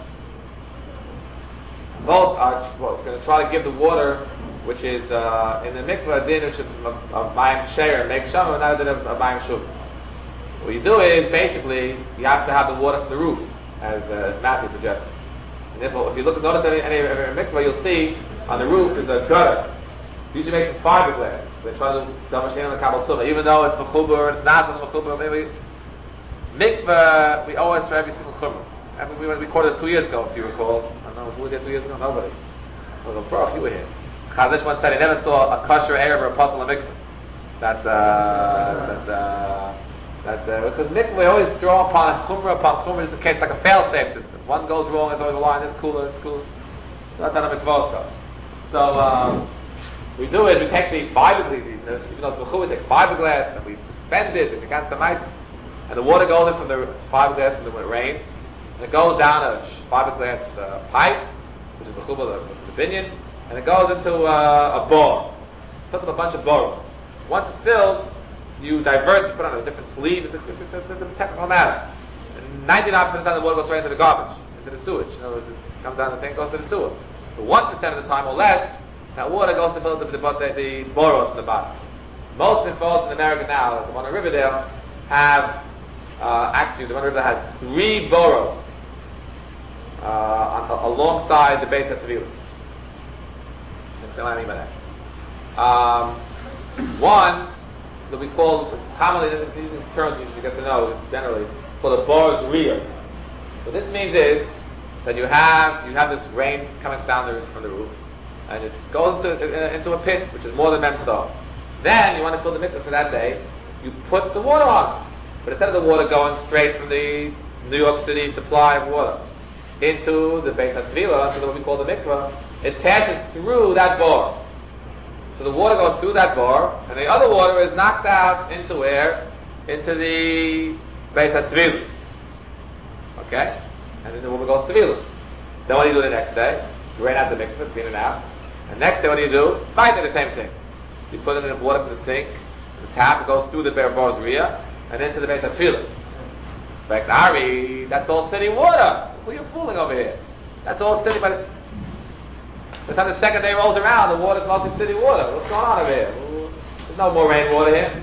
Both are it's going to try to give the water, which is in the mikvah din, which is of mayim sheir, make shavim, not a din of mayim shuvim. What you do is basically you have to have the water from the roof, as Matthew suggested. And therefore, if you notice any mikvah, you'll see on the roof there's a gutter. Usually made from fiberglass. They try to demonstrate on the Kabbalah Tumah, even though it's mechuber, it's nazal mechuber. Maybe mikvah we always try every single chumrah. We recorded this 2 years ago, if you recall. I don't know who was here 2 years ago. Nobody. I was like, bro, you were here. Chazish once said he never saw a kosher Arab or apostle in mikvah. Because mikvah we always draw upon chumrah is the case like a fail-safe system. One goes wrong, there's always a line, this cooler. So that's how the mikvah stuff. So we do it, we take the fiberglass, even though it's mechuber, we take fiberglass and we suspend it, and we got some ice. and the water goes in from the fiberglass when it rains, and it goes down a fiberglass pipe, which is the binyan, and it goes into a bore. Put up a bunch of borers. Once it's filled, you divert, you put on a different sleeve. It's a technical matter. And 99% of the time, the water goes straight into the garbage, into the sewage. In other words, it comes down the thing, goes to the sewer. But 1% of the time or less, that water goes to fill the boros in the bottom. Most infos in America now, the one in Riverdale, have actually the one in Riverdale has 3 boros alongside the base of Tevila. That's what I mean by that. One that we call, it's commonly, these terms you get to know, it's generally called a boros rear. What this means is that you have this rain coming down from the roof, and it goes into a pit, which is more than memsah. Then you want to fill the mikveh for that day, you put the water on. But instead of the water going straight from the New York City supply of water into the base of Tevila, into what we call the mikveh, it passes through that bore. So the water goes through that bore, and the other water is knocked out into where? Into the base of Tevila. Okay? And then the water goes to Tevila. Then what do you do the next day? You rain out the mikveh, clean it out. And next day what do? Fine, the same thing. You put it in water from the sink, the tap, it goes through the boros rear, and into the base of Tefillah. Like, Ari, that's all city water. Who are you fooling over here? That's all city, by the time the second day rolls around, the water's mostly city water. What's going on over here? There's no more rainwater here.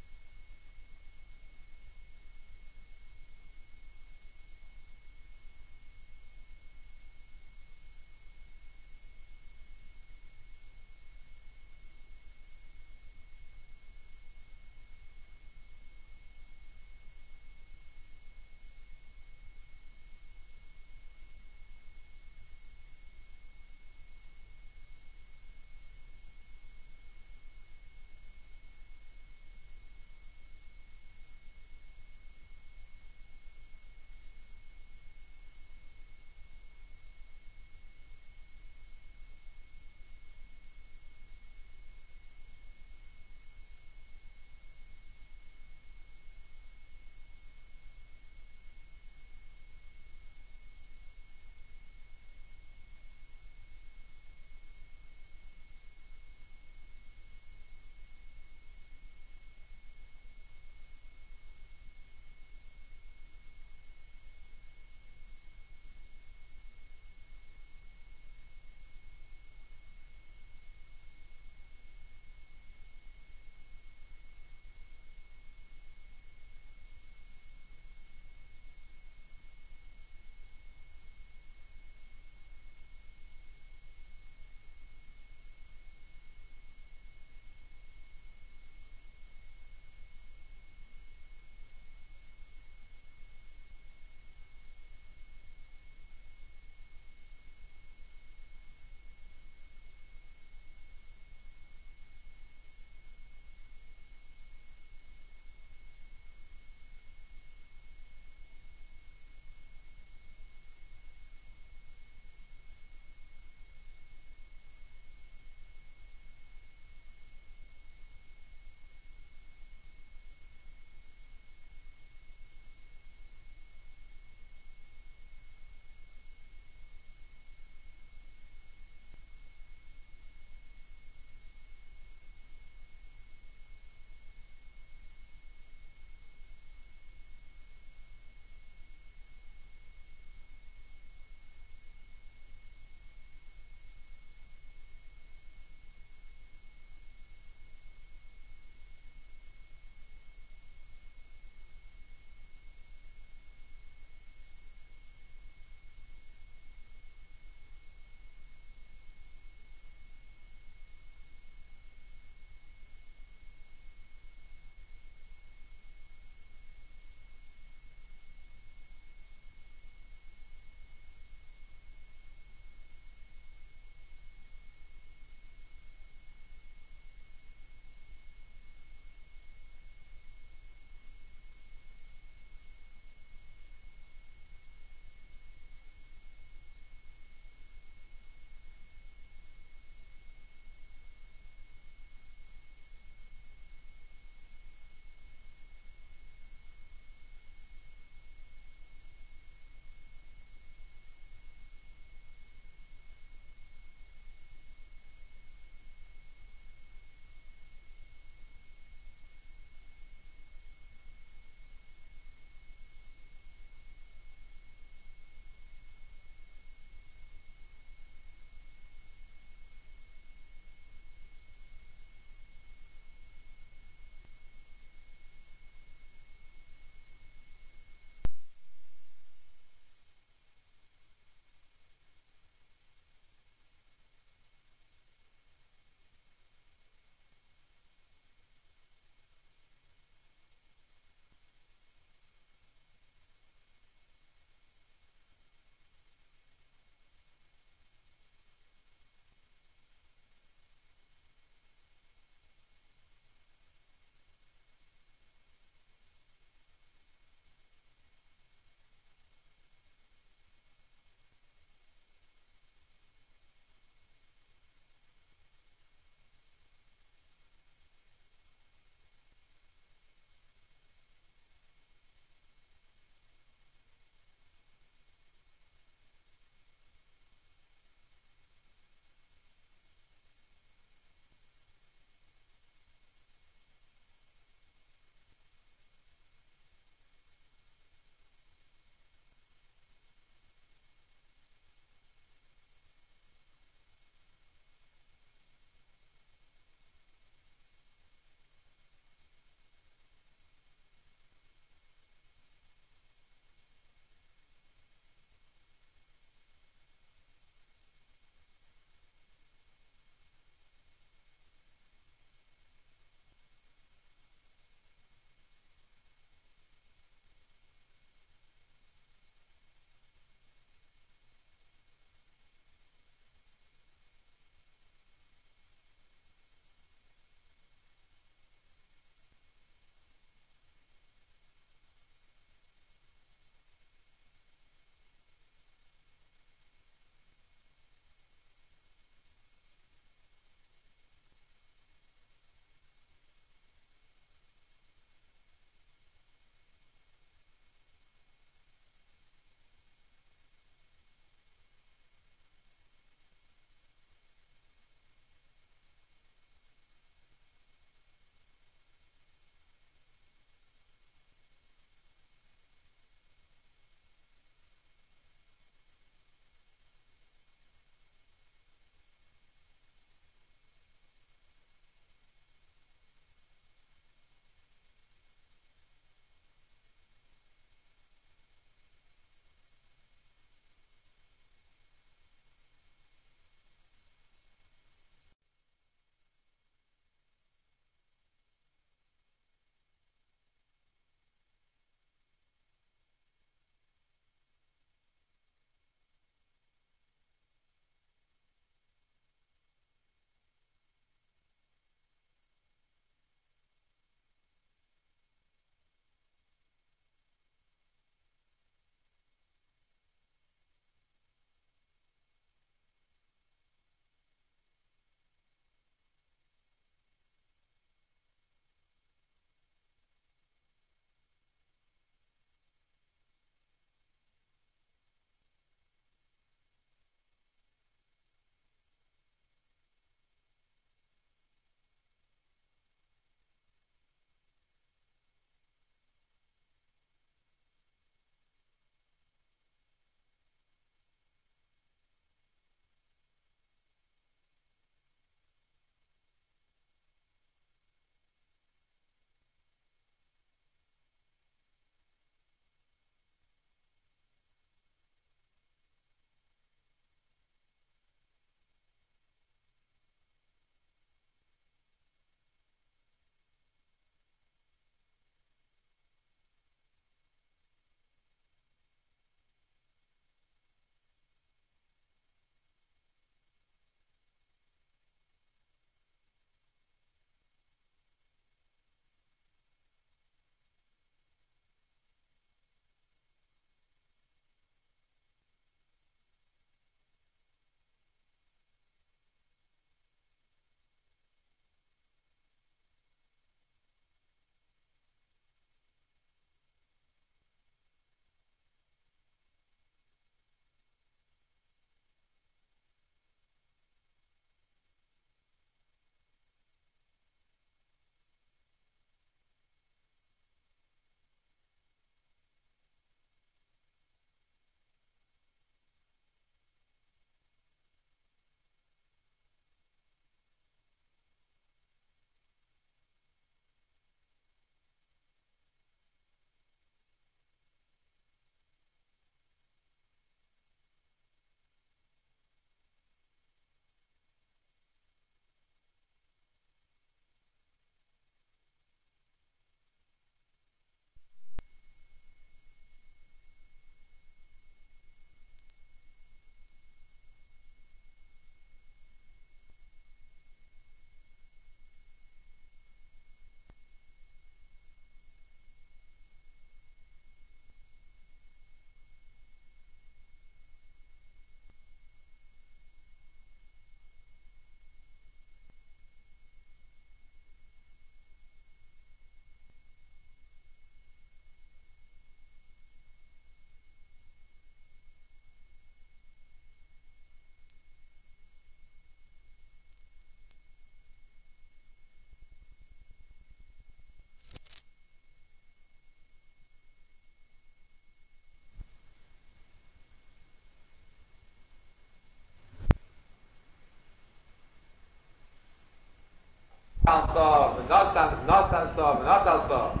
Nosan Sov, Notal Sov.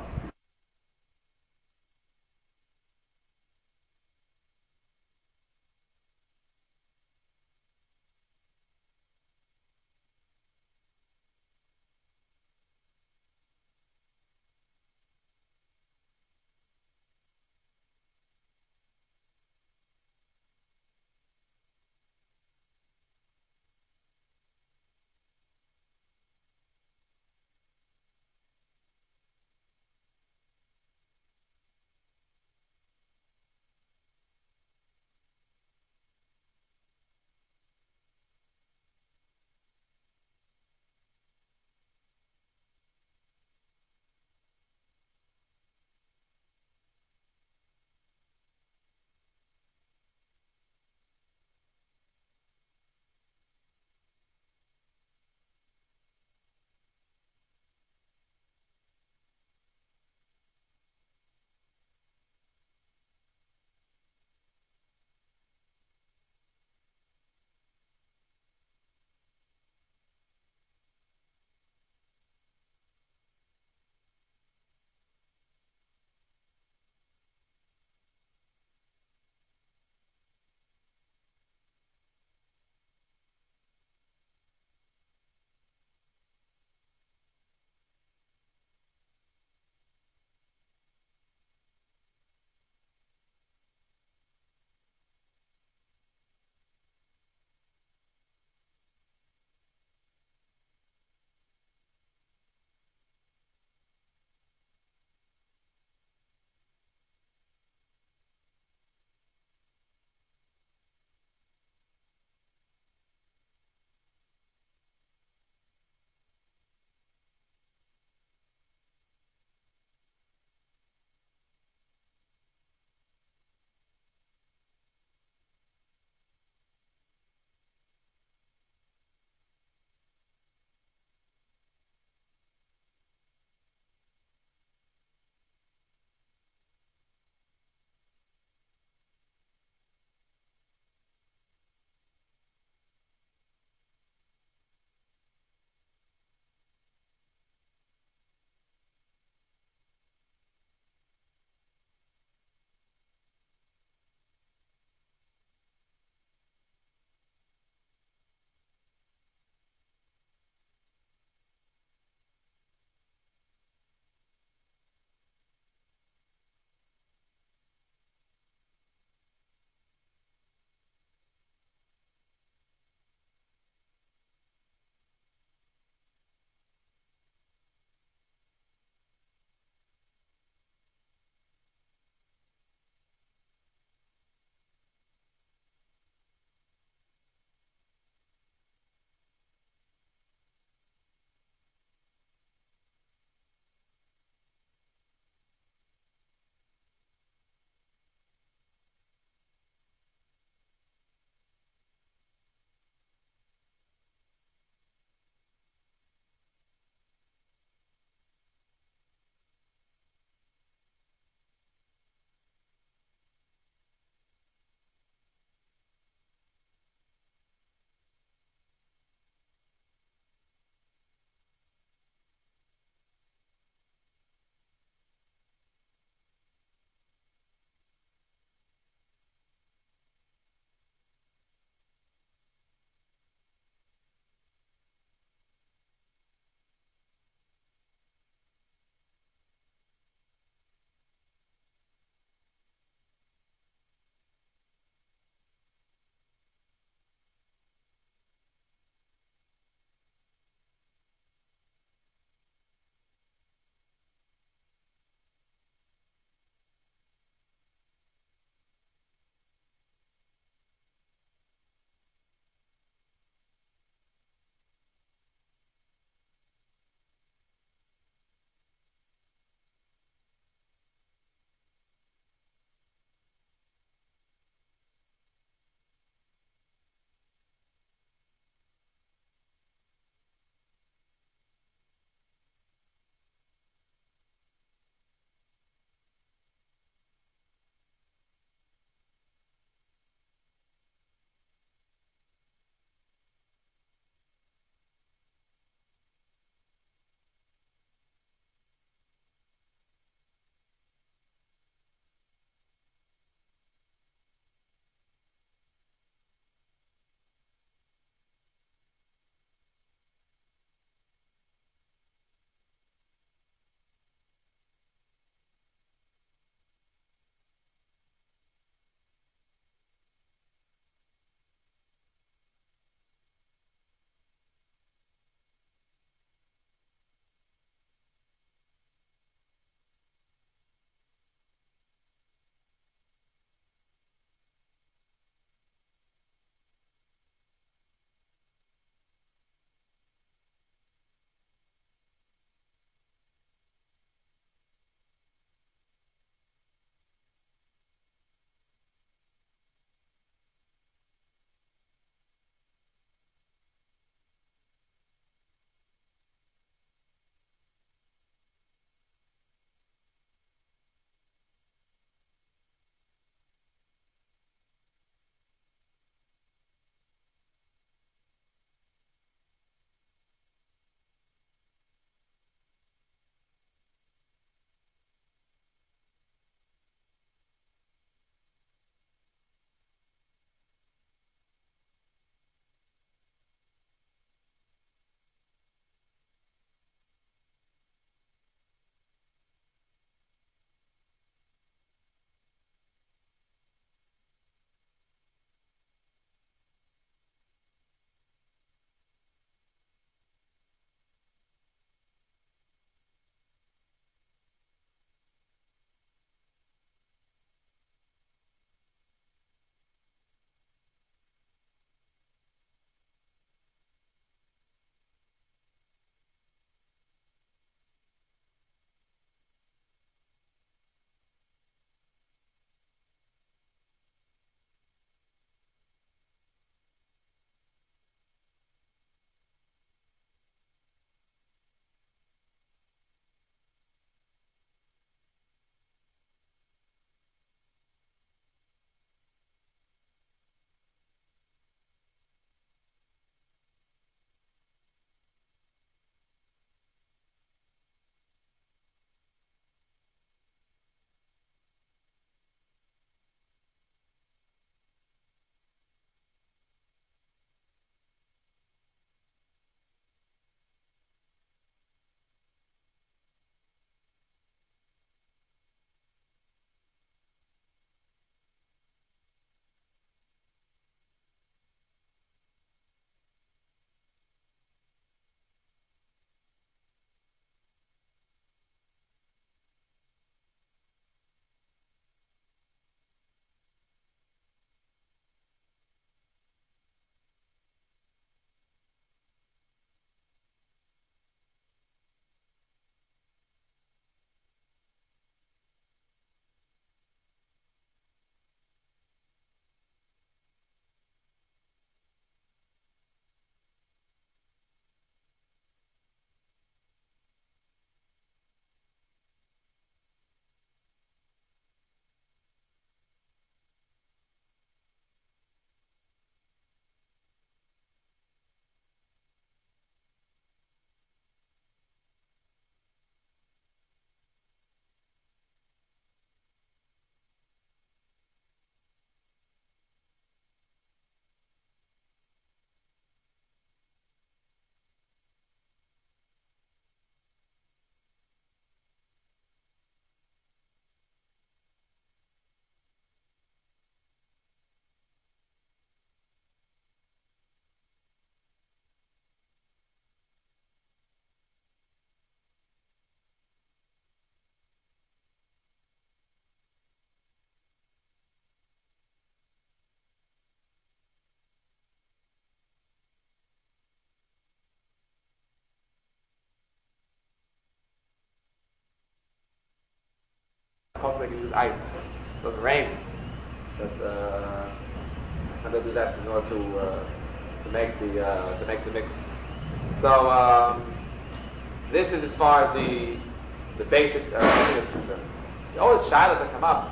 Coffee they can use ice. It doesn't rain. But and they'll do that in order to make the mix. So this is as far as the basic thing is concerned. There are always shilas that come up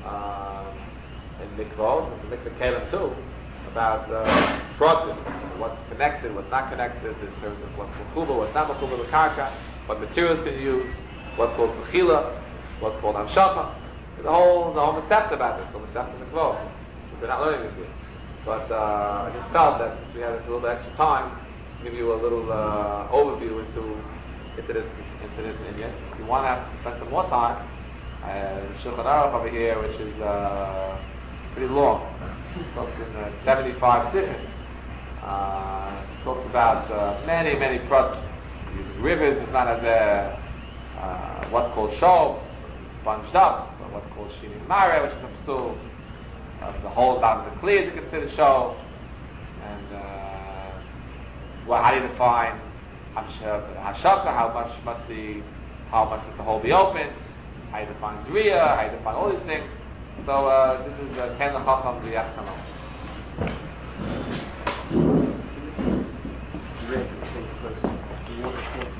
in mikvot, and the mikvot kelim too, about fraud, what's connected, what's not connected, in terms of what's mechuba, what's not mechuba, the karka, what materials can you use, what's called tzechila, what's called hamshacha. There's a whole concept about this, called the concept of mikvot. We're not learning this yet. But I just felt that since we had a little bit extra time, give you a little overview into this Indian. If you want to spend some more time, Shulchan Aruch over here, which is pretty long, talks in 75 sifim. Talks about many products. Uses rivers, it's not as what's called show, sponged up, or what's called shinin mare, which is a psul. The whole down the clear to consider show, and how do you define hashaka? How much must the hole be open? How you define zriya? How you define all these things? So this is Ken L'Chacham V'Yach Shalom. Rick, I think first.